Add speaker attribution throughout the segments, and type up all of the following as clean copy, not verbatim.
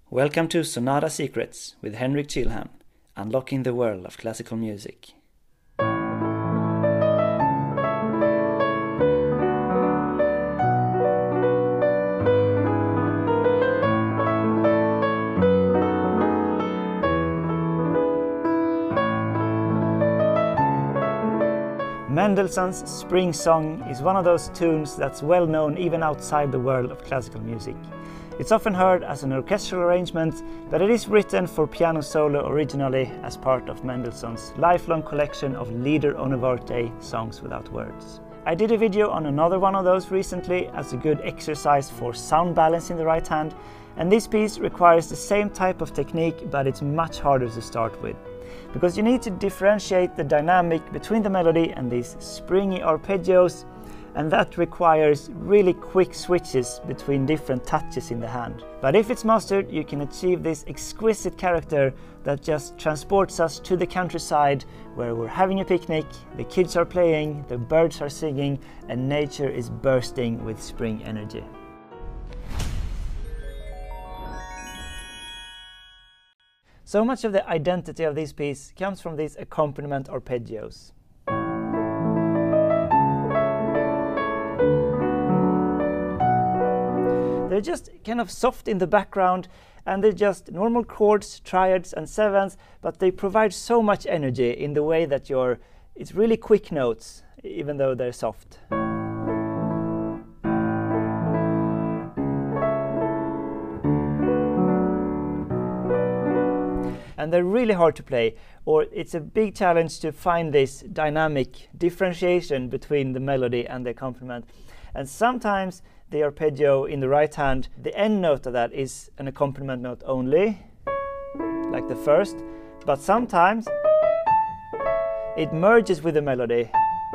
Speaker 1: Welcome to Sonata Secrets with Henrik Chilham, unlocking the world of classical music. Mendelssohn's Spring Song is one of those tunes that's well known even outside the world of classical music. It's often heard as an orchestral arrangement, but it is written for piano solo originally as part of Mendelssohn's lifelong collection of Lieder ohne Worte, songs without words. I did a video on another one of those recently as a good exercise for sound balance in the right hand, and this piece requires the same type of technique, but it's much harder to start with. Because you need to differentiate the dynamic between the melody and these springy arpeggios, and that requires really quick switches between different touches in the hand. But if it's mastered, you can achieve this exquisite character that just transports us to the countryside where we're having a picnic, the kids are playing, the birds are singing, and nature is bursting with spring energy. So much of the identity of this piece comes from these accompaniment arpeggios. They're just kind of soft in the background, and they're just normal chords, triads and sevenths, but they provide so much energy in the way that it's really quick notes, even though they're soft. And they're really hard to play, or it's a big challenge to find this dynamic differentiation between the melody and the accompaniment. And sometimes the arpeggio in the right hand, the end note of that is an accompaniment note only, like the first, but sometimes it merges with the melody.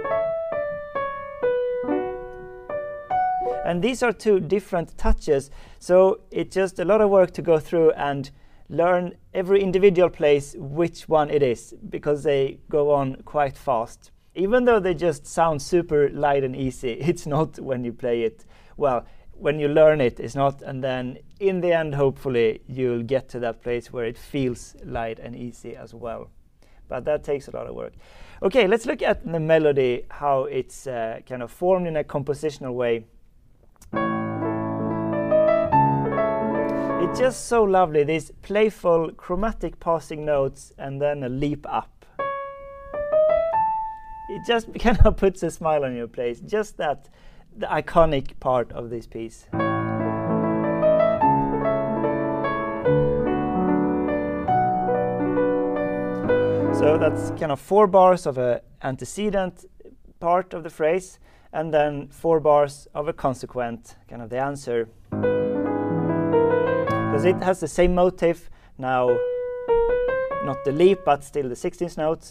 Speaker 1: And these are two different touches, so it's just a lot of work to go through and learn every individual place which one it is, because they go on quite fast. Even though they just sound super light and easy, it's not when you play it. Well, when you learn it, it's not, and then in the end, hopefully, you'll get to that place where it feels light and easy as well. But that takes a lot of work. Okay, let's look at the melody, how it's kind of formed in a compositional way. It's just so lovely, these playful chromatic passing notes and then a leap up. It just kind of puts a smile on your face, just that, the iconic part of this piece. So that's kind of 4 bars of an antecedent part of the phrase, and then 4 bars of a consequent, kind of the answer. Because it has the same motif, now not the leap, but still the 16th notes.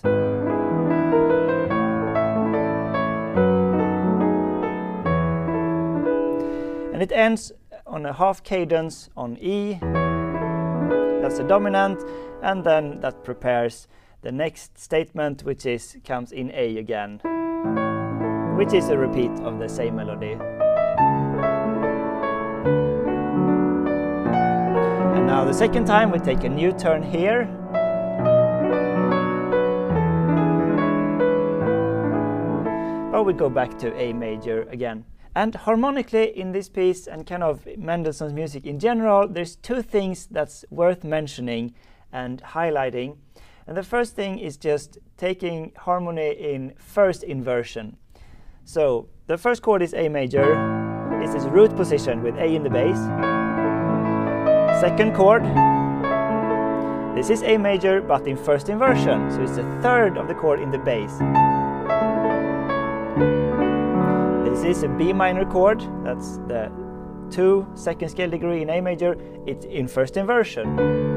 Speaker 1: And it ends on a half cadence on E, that's the dominant, and then that prepares the next statement, which comes in A again, which is a repeat of the same melody. And now the second time we take a new turn here. But we go back to A major again. And harmonically in this piece, and kind of Mendelssohn's music in general, there's 2 things that's worth mentioning and highlighting. And the first thing is just taking harmony in first inversion. So the first chord is A major. It's this root position with A in the bass. Second chord, this is A major but in first inversion. So it's the third of the chord in the bass. This is a B minor chord, that's the 2 second scale degree in A major, it's in first inversion.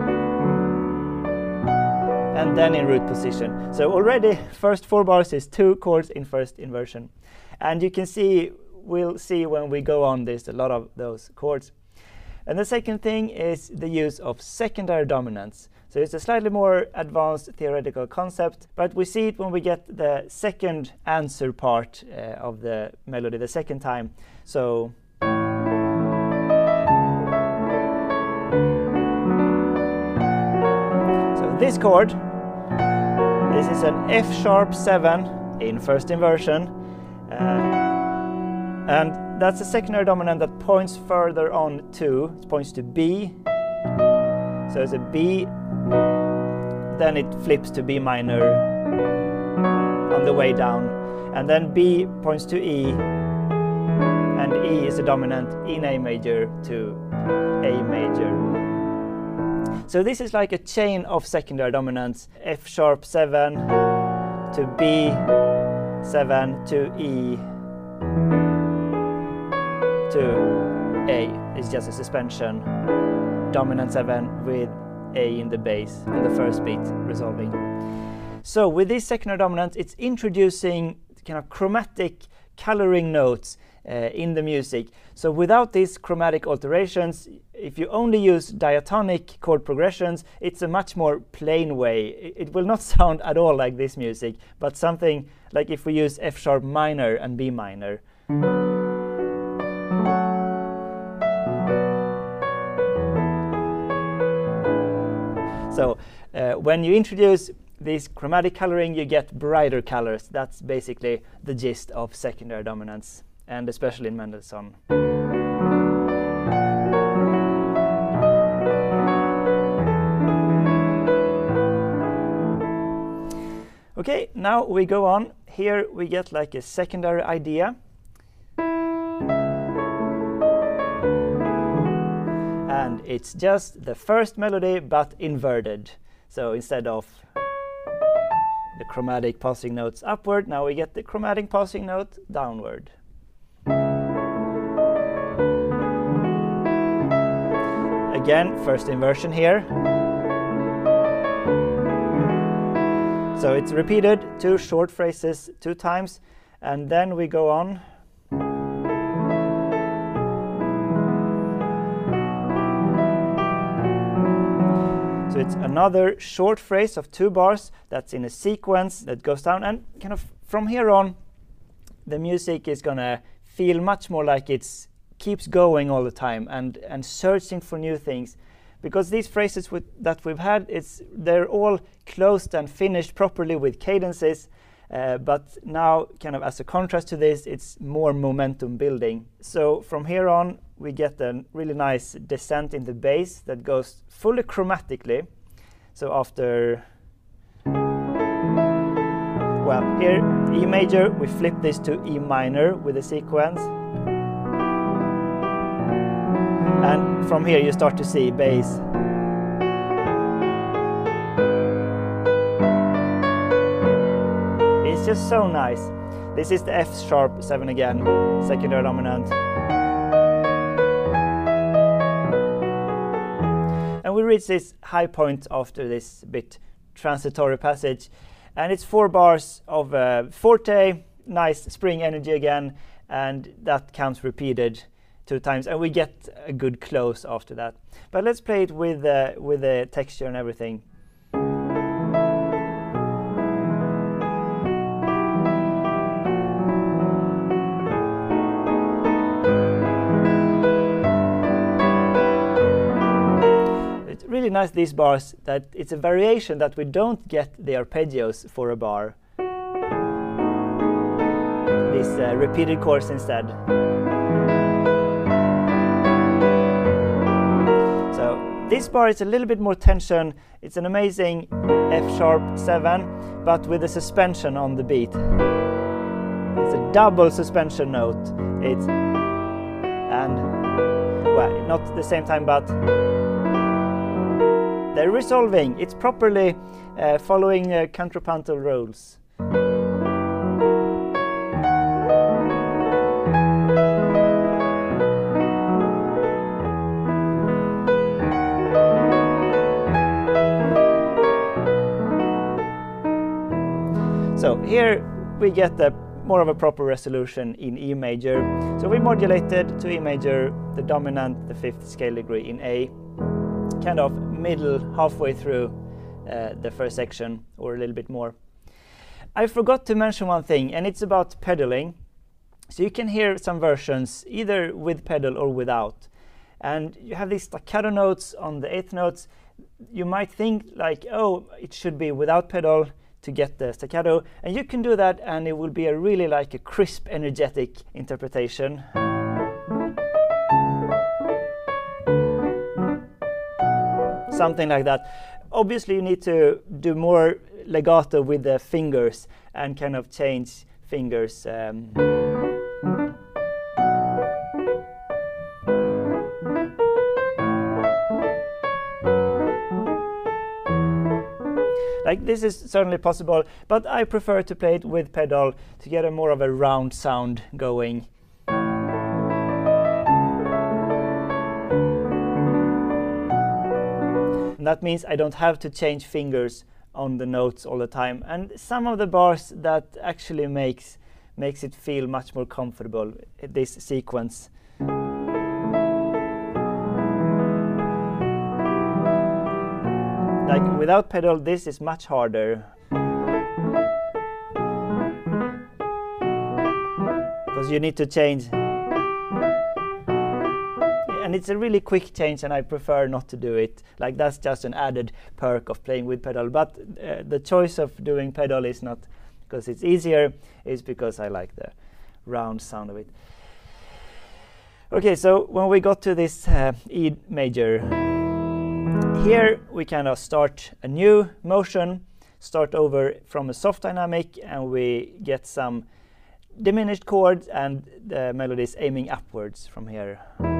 Speaker 1: And then in root position. So already first 4 bars is 2 chords in first inversion. And you can see, we'll see when we go on, there's a lot of those chords. And the second thing is the use of secondary dominants. So it's a slightly more advanced theoretical concept, but we see it when we get the second answer part of the melody, the second time. So this chord, this is an F sharp 7 in first inversion, and that's a secondary dominant that points further on to, it points to B, so it's a B, then it flips to B minor on the way down, and then B points to E, and E is a dominant in A major to A major. So this is like a chain of secondary dominants, F sharp 7 to B 7 to E to A. It's just a suspension, dominant 7 with A in the bass on the first beat resolving. So with these secondary dominants, it's introducing kind of chromatic coloring notes in the music. So without these chromatic alterations, if you only use diatonic chord progressions, it's a much more plain way. It will not sound at all like this music, but something like if we use F sharp minor and B minor. So when you introduce this chromatic coloring, you get brighter colors. That's basically the gist of secondary dominants, and especially in Mendelssohn. Okay, now we go on. Here we get like a secondary idea. And it's just the first melody but inverted. So instead of the chromatic passing notes upward, now we get the chromatic passing note downward. Again, first inversion here. So it's repeated 2 short phrases 2 times, and then we go on. So it's another short phrase of 2 bars that's in a sequence that goes down, and kind of from here on the music is gonna feel much more like it's keeps going all the time and searching for new things, because these phrases that we've had, they're all closed and finished properly with cadences, but now kind of as a contrast to this, it's more momentum building. So from here on we get a really nice descent in the bass that goes fully chromatically. So after, well, here E major, we flip this to E minor with a sequence. And from here you start to see bass. It's just so nice. This is the F sharp 7 again, secondary dominant. And we reach this high point after this bit transitory passage. And it's 4 bars of forte, nice spring energy again, and that counts repeated 2 times, and we get a good close after that. But let's play it with the texture and everything. It's really nice, these bars, that it's a variation that we don't get the arpeggios for a bar. These repeated chords instead. This bar is a little bit more tension. It's an amazing F sharp 7, but with a suspension on the beat. It's a double suspension note. Well, not at the same time, but they're resolving. It's properly following contrapuntal rules. So here we get more of a proper resolution in E major. So we modulated to E major, the dominant, the 5th scale degree in A, kind of middle, halfway through the first section, or a little bit more. I forgot to mention one thing, and it's about pedaling. So you can hear some versions either with pedal or without. And you have these staccato notes on the 8th notes. you might think like, oh, it should be without pedal to get the staccato, and you can do that and it will be a really like a crisp, energetic interpretation. Something like that. Obviously you need to do more legato with the fingers and kind of change fingers. Like this is certainly possible, but I prefer to play it with pedal to get a more of a round sound going. And that means I don't have to change fingers on the notes all the time. And some of the bars that actually makes it feel much more comfortable, this sequence. Like without pedal, this is much harder. Because you need to change. And it's a really quick change and I prefer not to do it. Like that's just an added perk of playing with pedal. But the choice of doing pedal is not because it's easier, it's because I like the round sound of it. Okay, so when we got to this E major, here we kind of start a new motion, start over from a soft dynamic, and we get some diminished chords and the melody is aiming upwards from here.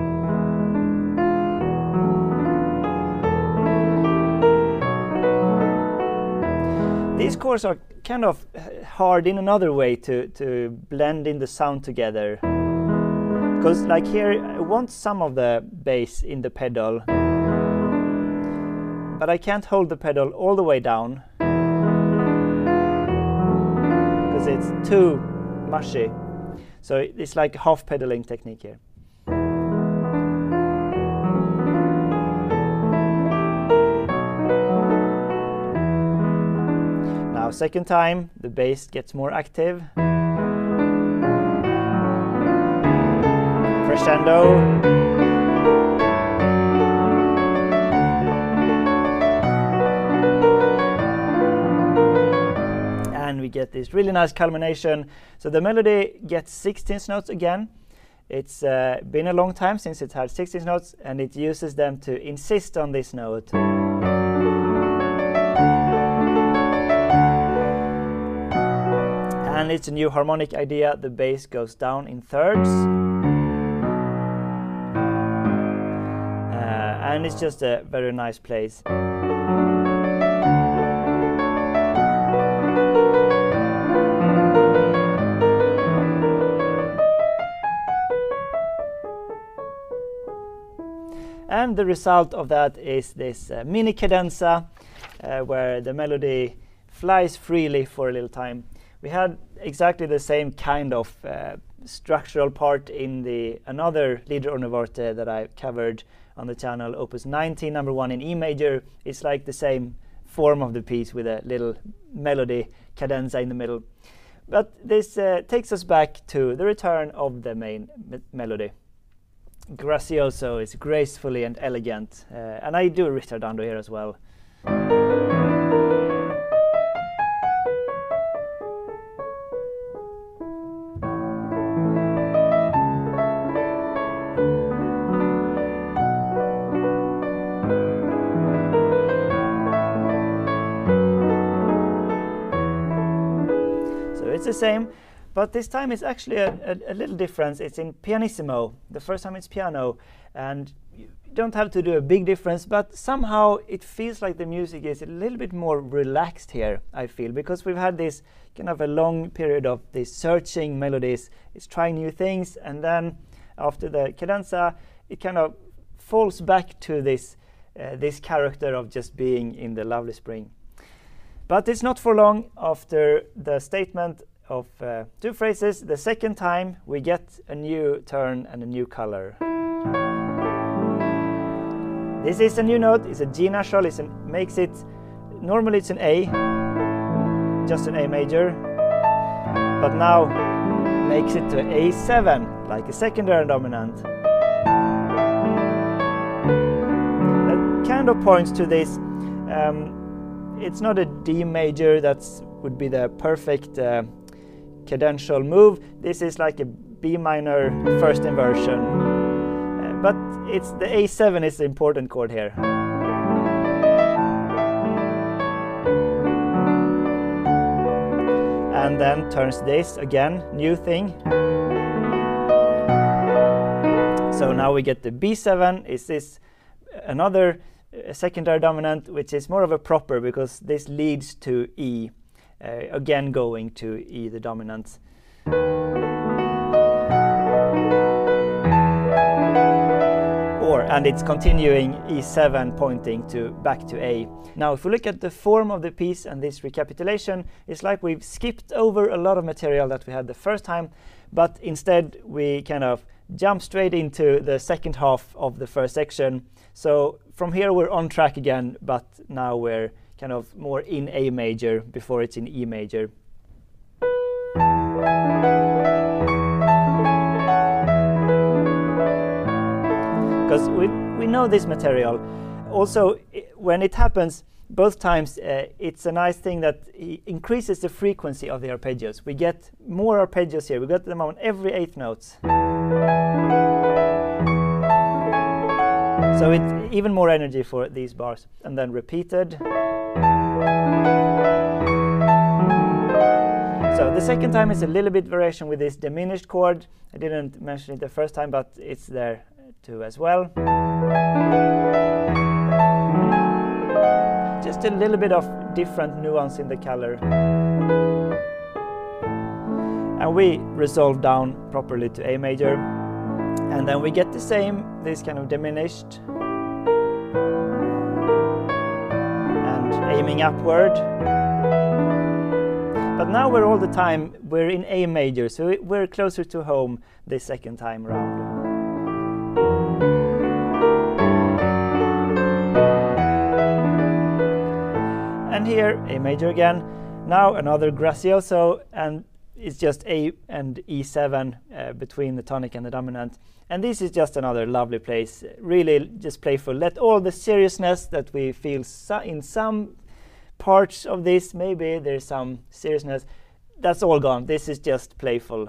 Speaker 1: These chords are kind of hard in another way to blend in the sound together. Because like here, I want some of the bass in the pedal, but I can't hold the pedal all the way down because it's too mushy. So it's like a half pedaling technique here. Now second time, the bass gets more active. Crescendo. And we get this really nice culmination. So the melody gets 16th notes again. It's been a long time since it had 16th notes, and it uses them to insist on this note. And it's a new harmonic idea. The bass goes down in thirds. And it's just a very nice place. And the result of that is this mini cadenza, where the melody flies freely for a little time. We had exactly the same kind of structural part in the another Lieder ohne Worte that I covered on the channel, Opus 19, number 1 in E major. It's like the same form of the piece with a little melody cadenza in the middle. But this takes us back to the return of the main melody. Gracioso is gracefully and elegant, and I do a ritardando here as well. So it's the same. But this time it's actually a little difference. It's in pianissimo. The first time it's piano, and you don't have to do a big difference, but somehow it feels like the music is a little bit more relaxed here, I feel, because we've had this kind of a long period of these searching melodies. It's trying new things, and then after the cadenza, it kind of falls back to this character of just being in the lovely spring. But it's not for long after the statement of 2 phrases. The second time we get a new turn and a new color. This is a new note. It's a G natural. Makes it, normally it's an A, just an A major, but now makes it to A7, like a secondary dominant. That kind of points to this It's not a D major that would be the perfect cadential move. This is like a B minor first inversion, but it's the A7 is the important chord here. And then turns this again, new thing. So now we get the B7. Is this another secondary dominant, which is more of a proper, because this leads to E, again going to E, the dominant. And it's continuing E7 pointing back to A. Now if we look at the form of the piece and this recapitulation, it's like we've skipped over a lot of material that we had the first time, but instead we kind of jump straight into the second half of the first section. So from here we're on track again, but now we're kind of more in A major before it's in E major. Because we know this material. Also, when it happens both times, it's a nice thing that it increases the frequency of the arpeggios. We get more arpeggios here. We get them on every eighth notes. So it's even more energy for these bars. And then repeated. So the second time is a little bit variation with this diminished chord. I didn't mention it the first time, but it's there too as well. Just a little bit of different nuance in the color. And we resolve down properly to A major. And then we get the same, this kind of diminished. And aiming upward. But now we're in A major, so we're closer to home this second time around. And here, A major again. Now another grazioso, and it's just A and E7 between the tonic and the dominant. And this is just another lovely place, really just playful. Let all the seriousness that we feel in some parts of this, maybe there's some seriousness, that's all gone. This is just playful.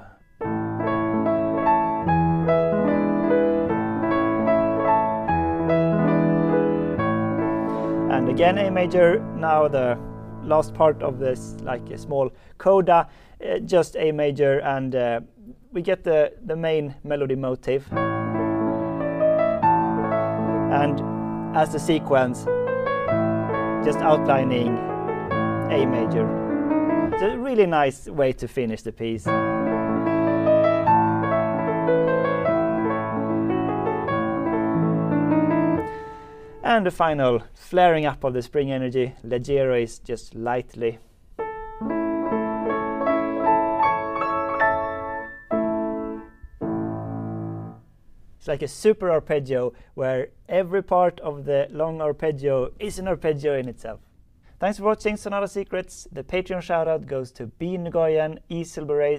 Speaker 1: And again A major, now the last part of this, like a small coda, just A major, and we get the main melody motive. And as the sequence, just outlining A major. It's a really nice way to finish the piece. And the final flaring up of the spring energy. Leggero is just lightly. It's like a super arpeggio where every part of the long arpeggio is an arpeggio in itself. Thanks for watching Sonata Secrets. The Patreon shoutout goes to B. Nguyen, E. Silberay,